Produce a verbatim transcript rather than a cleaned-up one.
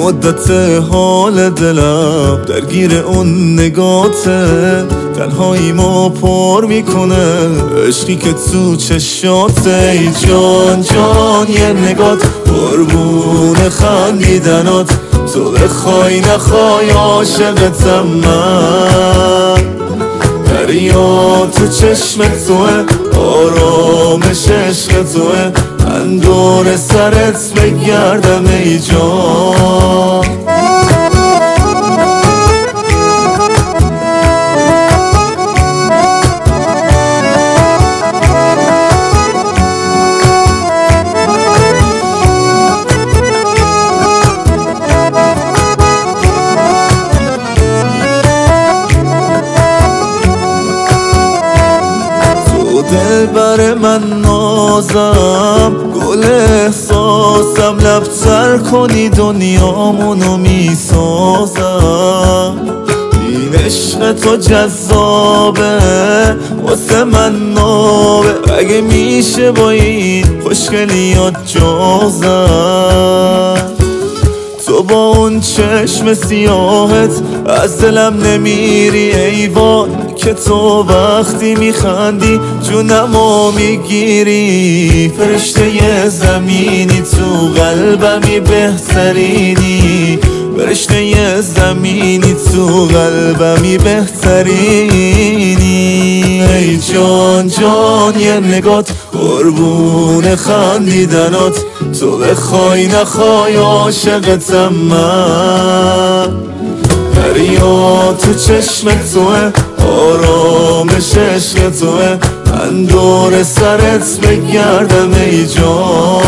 مدت حال دلم درگیر اون نگاته، تنهایی ما پر میکنه عشقی که تو چشاته. ای جان جان یه نگات قربون خندیدنات، تو بخوای نخوای عاشقتم من. دریا تو چشم توه، آرامش عشق توه، من دور سرت بگردم ای جان. دلبر من نازم، گل احساسم، لبتر کنی دنیامونو میسازم. این عشق تو جذابه واسه من نابه، اگه میشه با این خوشگلیات جازم. تو با اون چشم سیاهت از دلم نمیری ایوان، که تو وقتی میخندی جونمو میگیری. فرشته ی زمینی تو قلبمی بهترینی، فرشته ی زمینی تو قلبمی بهترینی. ای جان جان یه نگات قربون خندیدنات، تو بخوای نخوای عاشقتم من. دریا تو چشم توه، آرامش عشق توه، من دور سرت بگردم ای جان.